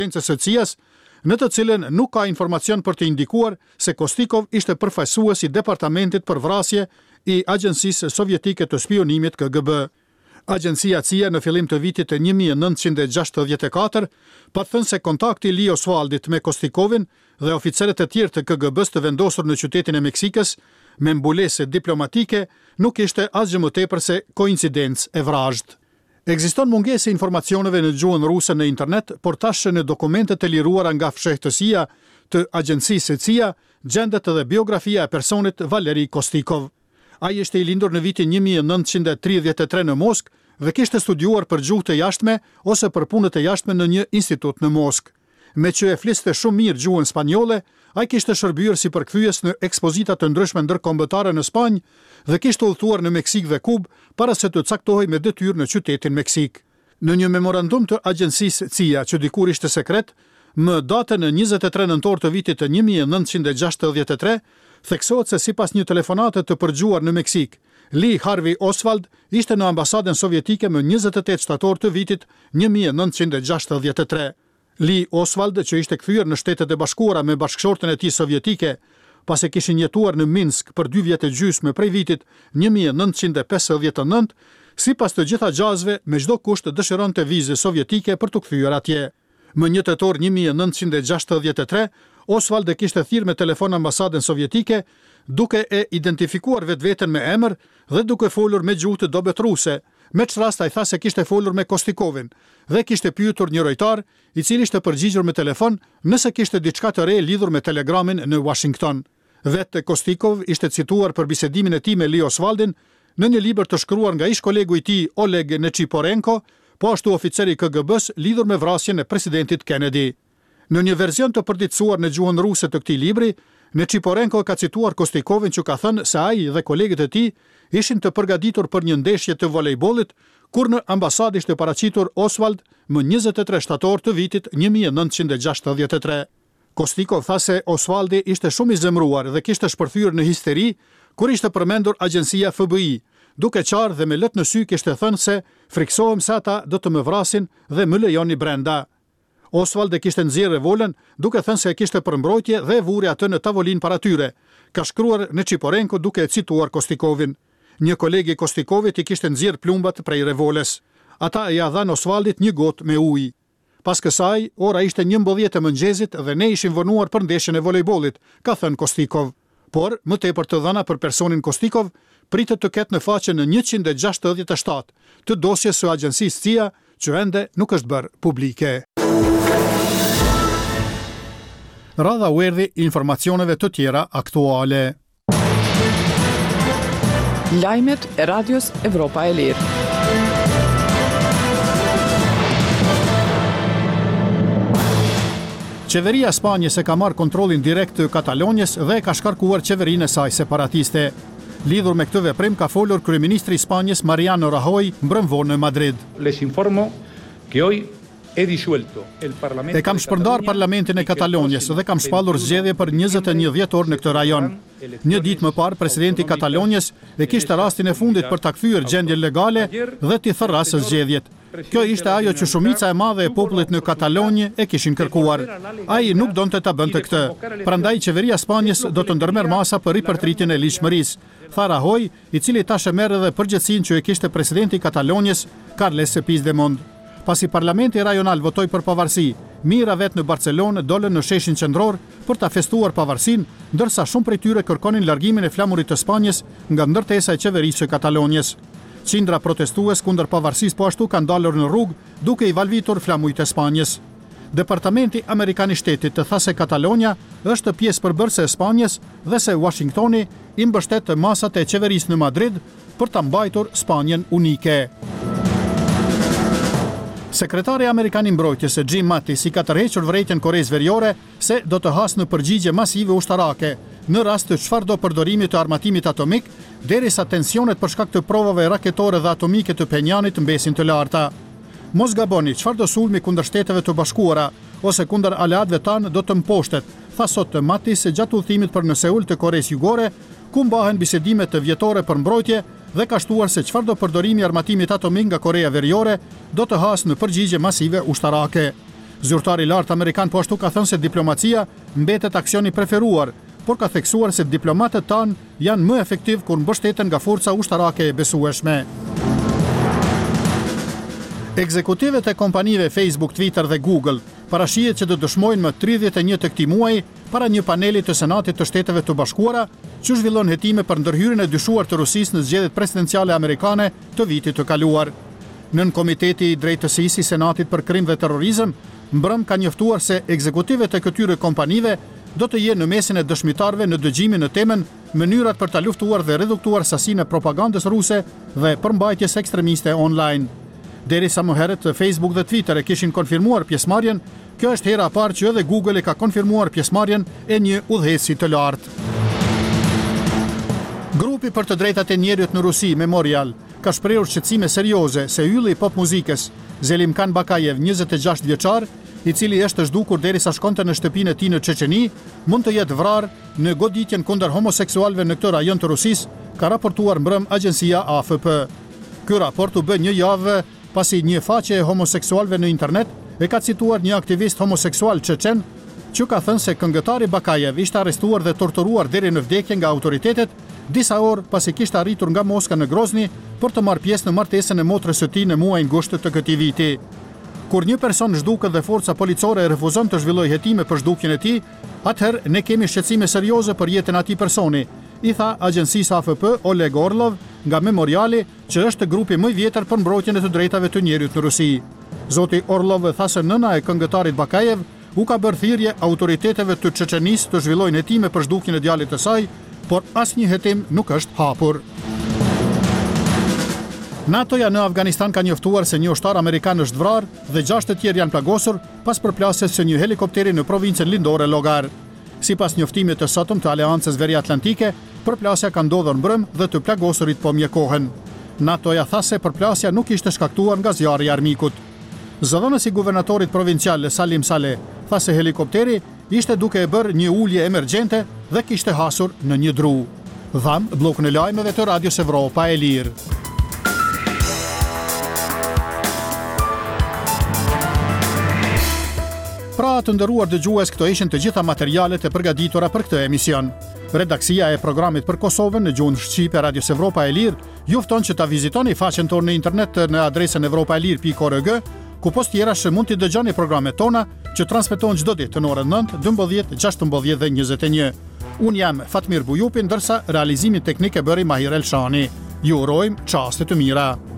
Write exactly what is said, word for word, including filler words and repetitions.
së C I A-s, në të cilën nuk ka informacion për të indikuar se Kostikov ishte përfaqësues i departamentit për vrasje i Agjencisë Sovjetike të Spionimit K G B. Agjencia C I A në fillim të vitit të një mijë e nëntëqind e gjashtëdhjetë e katër pa thënë se kontakti i Lee Oswaldit me Kostikovin dhe oficerët e tjerë të K G B-s të vendosur në qytetin e Meksikës me mbulesë diplomatike nuk ishte asgjë më tepër se koincidencë e vrazhd. Ekziston mungesë e informacioneve në gjuhën ruse në internet, por tash në dokumentet e liruara nga fshehtësia të agjencisë C I A gjendet edhe biografia e personit Valeri Kostikov. Ai ishte i lindur në vitin një mijë e nëntëqind e tridhjetë e tre në Moskë dhe kishte studiuar për gjuhë të jashtme ose për punë të jashtme në një institut në Moskë. Me që e fliste shumë mirë gjuhën spanjolle, ai kishte shërbyer si përkthyes në ekspozita të ndryshme ndërkombëtare në Spanjë dhe kishte udhëtuar në Meksik dhe Kubë para se të caktohej me detyrë në qytetin Meksik. Në një memorandum të agjencisë C I A që dikur ishte sekret, më datën e njëzet e tre nëntor të vitit të një mijë e nëntëqind e gjashtëdhjetë e tre, theksohet se sipas një telefonate të përgjuar në Meksik, Lee Harvey Oswald ishte në ambasadën sovjetike më njëzet e tetë shtator të vitit një mijë e nëntëqind e gjashtëdhjetë e tre. Lee Oswald, që ishte kthyer në Shtetet e Bashkuara me bashkëshorten e tij sovjetike, pas e kishin jetuar në Minsk për dy vjet e gjysmë prej vitit një mijë e nëntëqind e pesëdhjetë e nëntë, sipas të gjitha gjasve, me çdo kusht dëshironte vizë sovjetike për të kthyer atje. Më një tetor një mijë e nëntëqind e gjashtëdhjetë e tre, Oswald e kishte thirrë me telefon ambasadën sovjetike, duke e identifikuar vetveten me emër dhe duke folur me gjuhë të dobët ruse. Me çfarë rast ai tha se kishte folur me Kostikovin dhe kishte pyetur një rojtar, i cili ishte përgjigjur me telefon nëse kishte diçka të re lidhur me telegramin në Washington. Vetë Kostikov ishte cituar për bisedimin e tij me Lee Oswaldin në një libër të shkruar nga ish kolegu i tij Oleg Nechiporenko, po ashtu oficeri i K G B-s lidhur me vrasjen e presidentit Kennedy. Në një version të përditësuar në gjuhën ruse të këtij libri, Nechiporenko ka cituar Kostikovin që ka thënë se ai dhe kolegët e tij ishin të përgatitur për një ndeshje të volejbollit, kur në ambasadë ishte paraqitur Oswald më njëzet e tre shtator të vitit një mijë e nëntëqind e gjashtëdhjetë e tre. Kostikov tha se Oswaldi ishte shumë i zemruar dhe kishte shpërthyer në histeri kur ishte përmendur agjencia F B I, duke qarë dhe me lët në sy kishte thënë se friksohem se ata do të më vrasin dhe më lejoni brenda. Oswald e kishte nxjerrë revolën duke thënë se e kishte për mbrojtje dhe e vuri atë në tavolinë para tyre, ka shkruar Nechiporenko duke e cituar Kostikovin. Një koleg i Kostikovit i kishte nxjerrë plumbat prej revolës. Ata e ia dhanë Oswaldit një gotë me ujë. Pas kësaj, ora ishte njëmbëdhjetë e mëngjesit dhe ne ishim vënuar për ndeshjen e volejbollit, ka thënë Kostikov. Por, më tepër të dhëna për personin Kostikov, pritet të ketë në faqe në njëqind e gjashtëdhjetë e shtatë të dosjes së agjencisë C I A, që ende nuk është bërë publike. Radha u erdhi informacioneve të tjera aktuale. Lajmet e Radios Evropa e Lirë. Qeveria e Spanjës e ka marrë kontrollin direkt të Katalonjës dhe ka shkarkuar qeverinë e saj separatiste. Lidhur me këtë veprim ka folur kryeministri i Spanjës Mariano Rajoy mbrëmvorë në Madrid. Les informo que hoy he disuelto el Parlamento. E kam shpërndar parlamentin e Katalonjës dhe kam shpallur zgjedhje për njëzet e një dhjetor në këtë rajon. Një ditë më parë, presidenti i Katalonjës e kishte rastin e fundit për ta kthyer gjendjen legale dhe t'i therrasë zgjedhjet. Kjo ishte ajo që shumica e madhe e popullit në Katalonjë e kishin kërkuar. Ai nuk donte ta bënte këtë. Prandaj qeveria e Spanjës do të ndërmerr masa për ripërtritjen e ligjshmërisë, tha Rajoy, i cili tash e merr edhe përgjegjësinë që e kishte presidenti i Katalonjës, Carles Puigdemont. Pasi parlamenti rajonal votoi për pavarësi, mijëra vet në Barcelonë dolën në sheshin qendror për ta festuar pavarësinë, ndërsa shumë prej tyre kërkonin largimin e flamurit të Spanjës nga ndërtesa e qeverisë së Katalonjës. Qindra protestues kundër pavarësisë po ashtu kanë dalur në rrugë duke i valvitur flamujt e Spanjës. Departamenti Amerikan i Shtetit të tha se Katalonja është pjesë përbërëse e Spanjës dhe se Washingtoni i mbështet masat e qeverisë në Madrid për ta mbajtur Spanjën unike. Sekretari Amerikan i Mbrojtjes Jim Mattis i ka tërhequr vërejtjen Koreas Veriore se do të hasë në përgjigje masive ushtarake në rast të çfarëdo përdorimi të armatimit atomik, derisa tensionet për shkak të provave raketore dhe atomike të Penjanit mbesin të larta. Mos gaboni, çfarëdo sulmi kundër Shteteve të Bashkuara ose kundër aleatëve tanë do të mposhtet, tha sot Mattis gjatë udhëtimit për në Seul të Koreas Jugore, ku mbahen bisedime të vjetore për mbrojtje dhe ka shtuar se çfarëdo përdorimi i armatimit atomik nga Korea Veriore do të hasë në përgjigje masive ushtarake. Zyrtari i lartë amerikan po ashtu ka thënë se diplomacia mbetet aksioni preferuar, por ka theksuar se diplomatët tanë janë më efektiv kur mbështeten nga forca ushtarake e besueshme. Ekzekutivet e kompanive Facebook, Twitter dhe Google parashihet që do dëshmojnë më tridhjetë e një të këtij muaji para një paneli të Senatit të Shteteve të Bashkuara, që zhvillon hetime për ndërhyrjen e dyshuar të Rusisë në zgjedhjet presidenciale amerikane të vitit të kaluar. Nën Komiteti i Drejtësisë i Senatit për Krim dhe Terrorizëm, mbrëm ka njoftuar se ekzekutivet e këtyre kompanive do të jenë në mesin e dëshmitarëve në dëgjimin në temën mënyrat për ta luftuar dhe reduktuar sasinë e propagandës ruse dhe përmbajtjes ekstremiste online. Derisa më herët Facebook dhe Twitter e kishin konfirmuar pjesëmarrjen, kjo është hera e parë që edhe Google e ka konfirmuar pjesëmarrjen e një udhëheqësi të lartë. Grupi për të drejtat e njerëzit në Rusi, Memorial, ka shprehur shqetësime serioze se ylli i pop muzikës Zelimkan Bakajev, njëzet e gjashtë vjeçar, i cili është zhdukur derisa shkonte në shtëpinë e tij në Çeçeni, mund të jetë vrarë në goditjen kundër homoseksualëve në këtë rajon të Rusisë, ka raportuar mbrëm agjencia A F P. Ky raport u bë një javë pasi një faqe e homoseksualëve në internet e ka cituar një aktivist homoseksual çeçen, që ka thënë se këngëtari Bakajev ishte arrestuar dhe torturuar deri në vdekje nga autoritetet disa orë pasi kishte arritur nga Moska në Grozny për të marrë pjesë në martesën e motrës së tij në muajin gusht të këtij viti. Kur një person zhduket dhe forca policore e refuzon të zhvillojë hetime për zhdukjen e tij, atëherë ne kemi shqetësime serioze për jetën e atij personi, i tha agjencisë A F P Oleg Orlov nga Memoriali, që është grupi më i vjetër për mbrojtjen e të drejtave të njerëzit në Rusi. Zoti Orlov tha se nëna e këngëtarit Bakajev u ka bërë thirrje autoriteteve të Çeçenisë të zhvillojnë hetime për zhdukjen e djalit të saj, por asnjë hetim nuk është hapur. NATO-ja në Afganistan ka njoftuar se një ushtar amerikan është vrarë dhe gjashtë të tjerë janë plagosur pas përplasjes së një helikopteri në provincën lindore Logar. Sipas njoftimit të sotëm të Aleancës Veriatlantike, përplasja ka ndodhur mbrëm dhe të plagosurit po mjekohen. NATO-ja tha se përplasja nuk ishte shkaktuar nga zjarri i armikut. Zëdhënësi i guvernatorit provincial Salim Saleh tha se helikopteri ishte duke e bërë një ulje emergjente dhe kishte hasur në një dru. Dham bllokun e lajmeve të Radios Evropa e Lirë. Pra të nderuar dëgjues, këto ishin të gjitha materialet e përgatitura për këtë emision. Redaksia e programit për Kosovën në gjuhën shqipe Radios Evropa e Lirë ju fton që ta vizitoni faqen tonë në internet në adresën evropaelir pikë org, ku post tjerash mund të dëgjoni programet tona që transmetohen çdo ditë në orën nëntë, dymbëdhjetë, gjashtëmbëdhjetë dhe njëzet e një. Unë jam Fatmir Bujupi, ndërsa realizimin teknik e bëri Mahir Elshani. Ju urojmë çaste të mira.